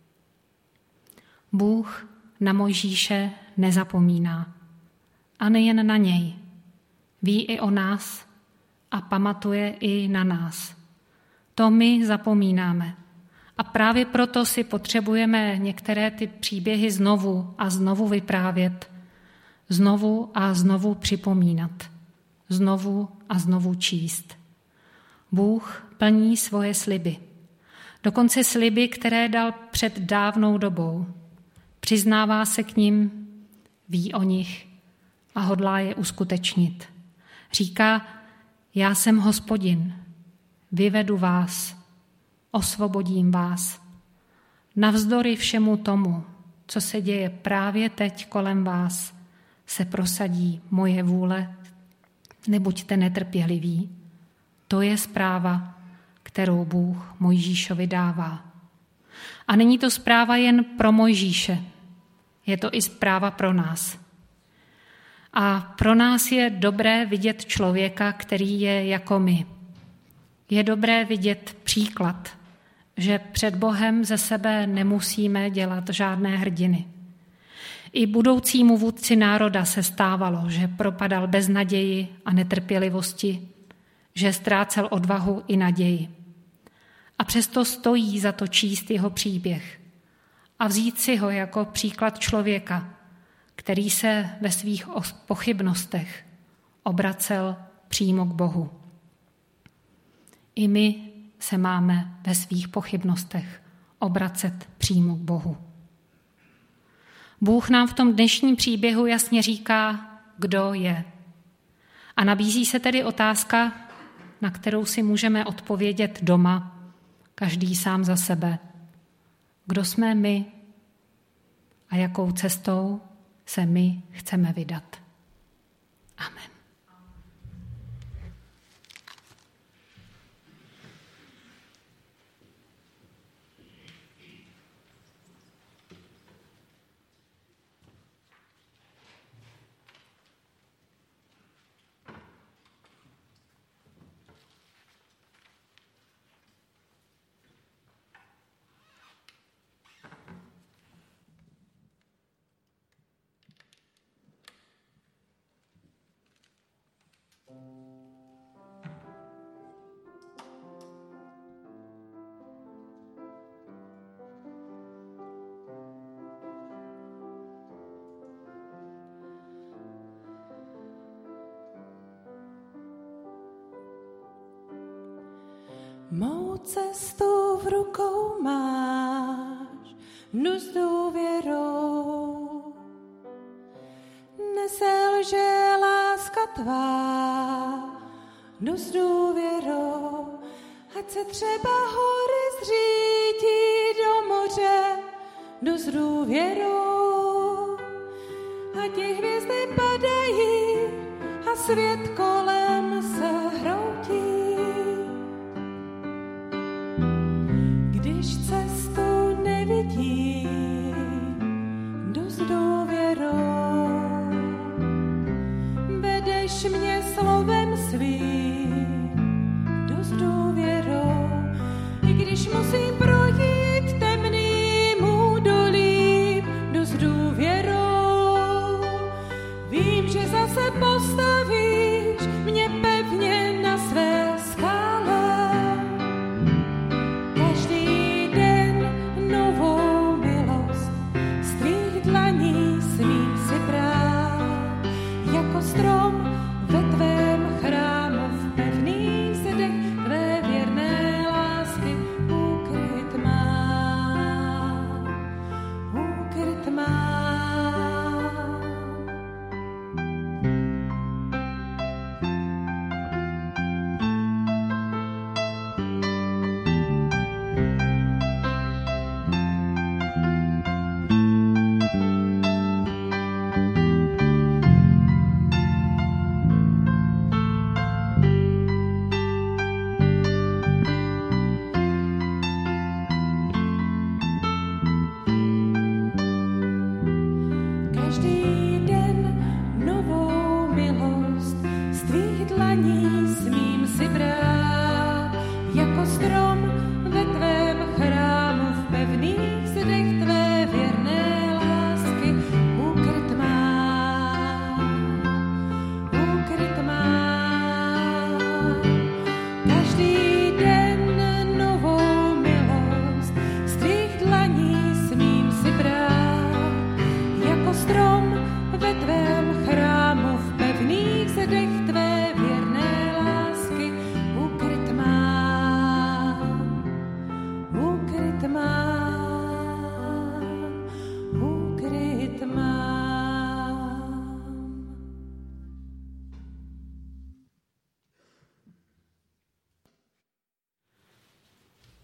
[SPEAKER 4] Bůh na Mojžíše nezapomíná. A nejen na něj. Ví i o nás a pamatuje i na nás. To my zapomínáme. A právě proto si potřebujeme některé ty příběhy znovu a znovu vyprávět, znovu a znovu připomínat, znovu a znovu číst. Bůh plní svoje sliby. Dokonce sliby, které dal před dávnou dobou. Přiznává se k nim, ví o nich a hodlá je uskutečnit. Říká, já jsem Hospodin, vyvedu vás, osvobodím vás. Navzdory všemu tomu, co se děje právě teď kolem vás, se prosadí moje vůle, nebuďte netrpěliví. To je zpráva, kterou Bůh Mojžíšovi dává. A není to zpráva jen pro Mojžíše, je to i zpráva pro nás. A pro nás je dobré vidět člověka, který je jako my. Je dobré vidět příklad, že před Bohem ze sebe nemusíme dělat žádné hrdiny. I budoucímu vůdci národa se stávalo, že propadal beznaději a netrpělivosti, že ztrácel odvahu i naději. A přesto stojí za to číst jeho příběh a vzít si ho jako příklad člověka, který se ve svých pochybnostech obracel přímo k Bohu. I my se máme ve svých pochybnostech obracet přímo k Bohu. Bůh nám v tom dnešním příběhu jasně říká, kdo je. A nabízí se tedy otázka, na kterou si můžeme odpovědět doma, každý sám za sebe. Kdo jsme my a jakou cestou se my chceme vydat. Amen.
[SPEAKER 2] Mou cestu v rukou máš, jdu s důvěrou. Neselže láska tvá, jdu s důvěrou. Ať se třeba hory zřítí do moře, jdu s důvěrou. Ať i hvězdy padají a svět kolem se hroutí. Když cestu nevidím, jdu s důvěrou. Vedeš mě slovem svým, jdu s důvěrou. I když musím projít temným údolím, jdu s důvěrou. Vím, že zase postavíš mě pevně na své skále. Každý den novou milost z tvých dlaní smím si brát. Jako strom ve tvém chrámu v pevných zdech tvé věrné lásky ukryt.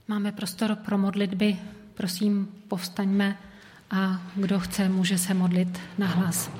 [SPEAKER 4] Máme prostor pro modlitby, prosím, povstaňme a kdo chce, může se modlit nahlas.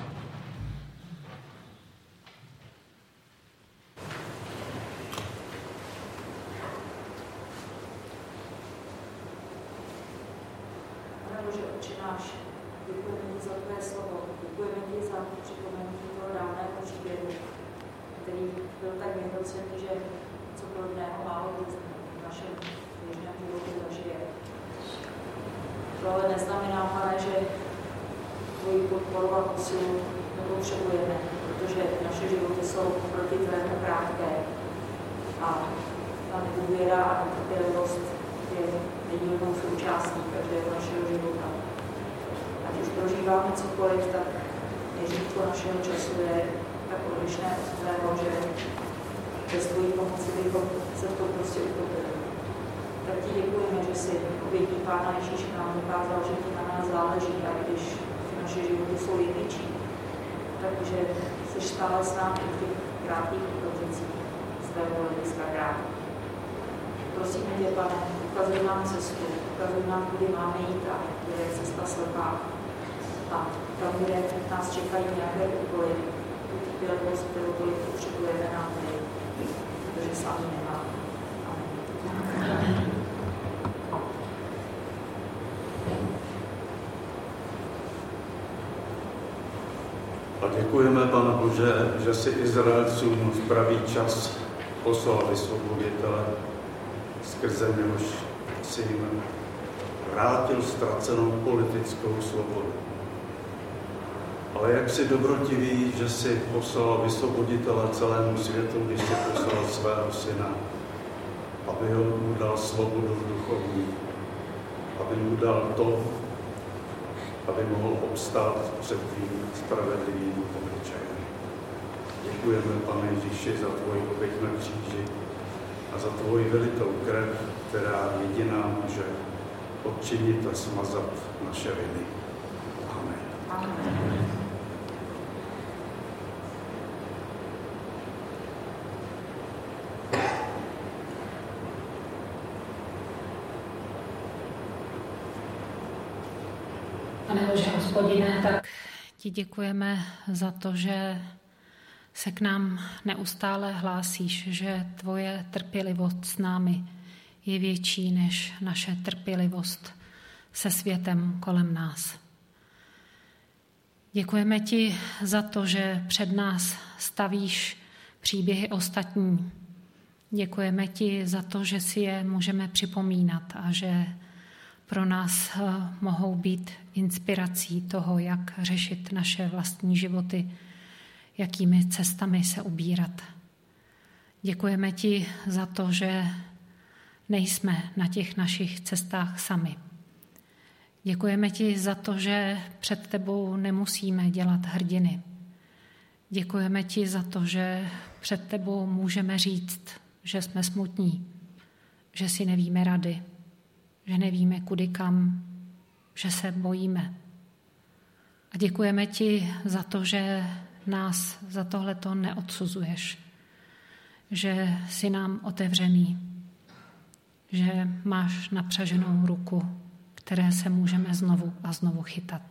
[SPEAKER 5] To ale neznamená, Pane, že tvoji podporu a posilu nepotřebujeme, protože naše životy jsou proti tvému krátké a ta nedůvěra a netrpělivost je nedílnou součástí každého našeho života. Ať už prožíváme cokoliv, tak měřítko našeho času je tak odlišné od tvého, že bez tvojí pomoci bychom se to prostě utopili. Tak ti děkujeme, že jsi obětí Pána Ježíše nám ukázal, že ti na nás záleží, a když naše životy jsou jedničí, takže jsi stále s námi v těch krátkých okamžicích svého hlediska krátky. Prosíme tě, Pane, ukazuj nám cestu, ukazuj nám, kudy máme jít a kde je cesta slepá. A tam, kde nás čekají nějaké úkoly, tu trpělivost, kterou tolik potřebujeme, nám dej, protože sami nemáme. Amen.
[SPEAKER 3] A děkujeme, Pane Bože, že si Izraelcům v pravý čas poslal vysvoboditele, skrze něhož si jim vrátil ztracenou politickou svobodu. Ale jak si dobrotivý, že si poslal vysvoboditele celému světu, když si poslal svého syna, aby mu dal svobodu duchovní, aby mu dal to, aby mohl obstát před tvým spravedlivým obličejem. Děkujeme, Pane Ježíši, za tvoji oběť na kříži a za tvoji velitou krev, která jediná může odčinit a smazat naše viny. Amen. Amen.
[SPEAKER 4] Pane Bože, Hospodine, tak ti děkujeme za to, že se k nám neustále hlásíš, že tvoje trpělivost s námi je větší než naše trpělivost se světem kolem nás. Děkujeme ti za to, že před nás stavíš příběhy ostatní. Děkujeme ti za to, že si je můžeme připomínat a že pro nás mohou být inspirací toho, jak řešit naše vlastní životy, jakými cestami se ubírat. Děkujeme ti za to, že nejsme na těch našich cestách sami. Děkujeme ti za to, že před tebou nemusíme dělat hrdiny. Děkujeme ti za to, že před tebou můžeme říct, že jsme smutní, že si nevíme rady, že nevíme kudy kam, že se bojíme. A děkujeme ti za to, že nás za tohleto neodsuzuješ, že jsi nám otevřený, že máš napřaženou ruku, které se můžeme znovu a znovu chytat.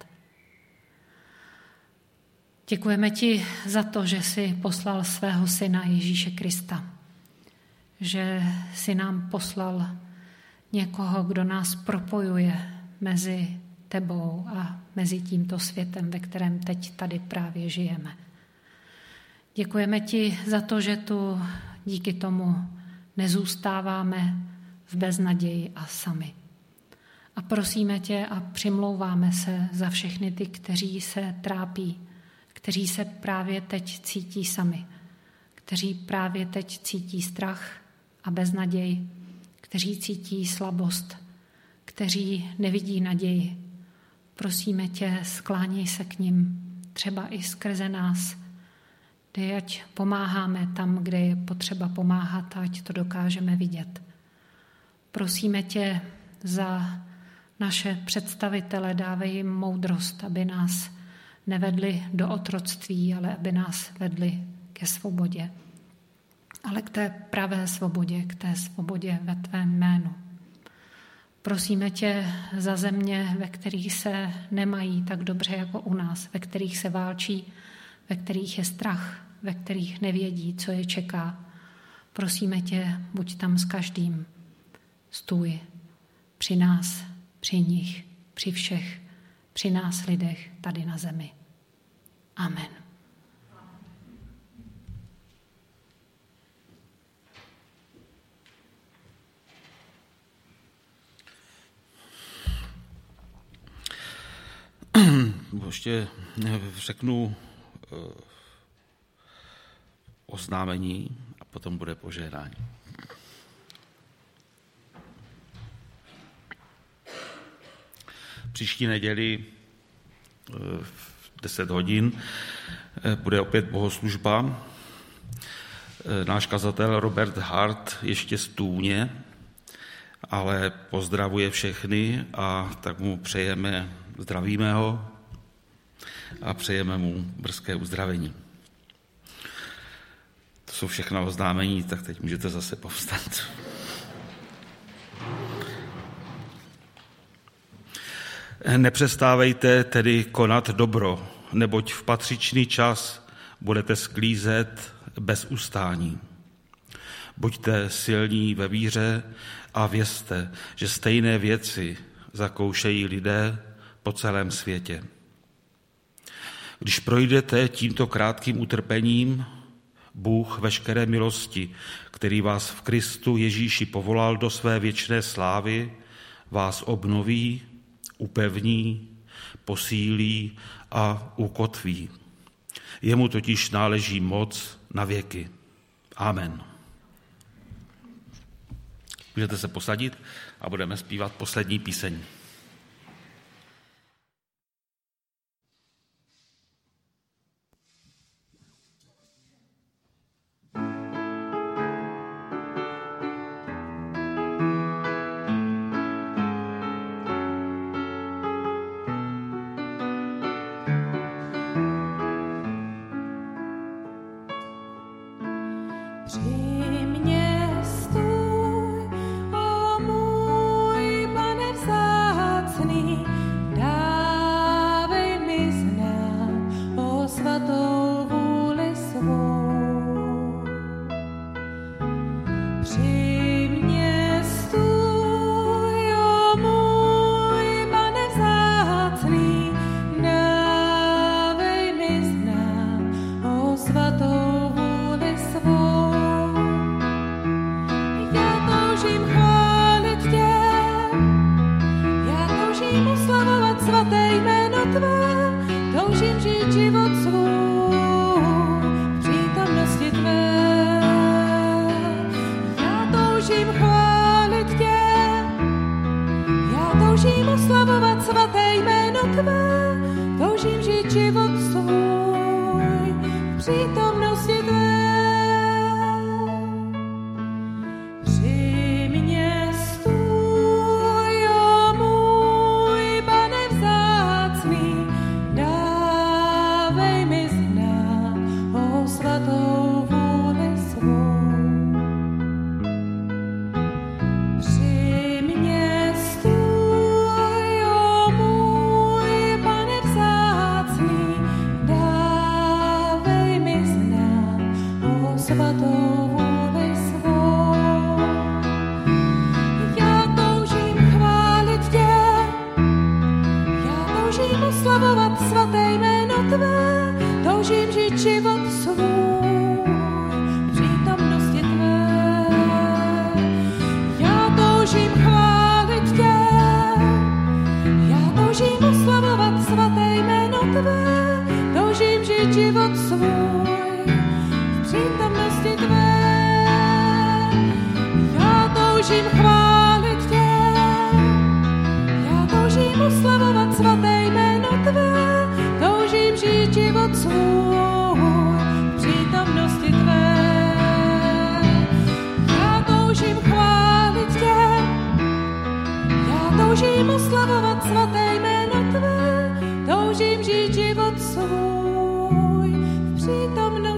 [SPEAKER 4] Děkujeme ti za to, že jsi poslal svého syna Ježíše Krista, že jsi nám poslal někoho, kdo nás propojuje mezi tebou a mezi tímto světem, ve kterém teď tady právě žijeme. Děkujeme ti za to, že tu díky tomu nezůstáváme v beznaději a sami. A prosíme tě a přimlouváme se za všechny ty, kteří se trápí, kteří se právě teď cítí sami, kteří právě teď cítí strach a beznaději, kteří cítí slabost, kteří nevidí naději. Prosíme tě, skláněj se k nim, třeba i skrze nás, dej, ať pomáháme tam, kde je potřeba pomáhat, ať to dokážeme vidět. Prosíme tě za naše představitele, dávej jim moudrost, aby nás nevedli do otroctví, ale aby nás vedli ke svobodě. Ale k té pravé svobodě, k té svobodě ve tvém jménu. Prosíme tě za země, ve kterých se nemají tak dobře jako u nás, ve kterých se válčí, ve kterých je strach, ve kterých nevědí, co je čeká. Prosíme tě, buď tam s každým. Stůj při nás, při nich, při všech, při nás lidech tady na zemi. Amen.
[SPEAKER 1] Ještě řeknu oznámení a potom bude požehnání. Příští neděli v 10 hodin bude opět bohoslužba. Náš kazatel Robert Hart ještě z Tůně, ale pozdravuje všechny a tak mu zdravíme ho a přejeme mu brzké uzdravení. To jsou všechna oznámení, tak teď můžete zase povstat. Nepřestávejte tedy konat dobro, neboť v patřičný čas budete sklízet bez ustání. Buďte silní ve víře a vězte, že stejné věci zakoušejí lidé po celém světě. Když projdete tímto krátkým utrpením, Bůh veškeré milosti, který vás v Kristu Ježíši povolal do své věčné slávy, vás obnoví, upevní, posílí a ukotví. Jemu totiž náleží moc na věky. Amen. Můžete se posadit a budeme zpívat poslední píseň.
[SPEAKER 2] Toužím žít život svůj v přítomnosti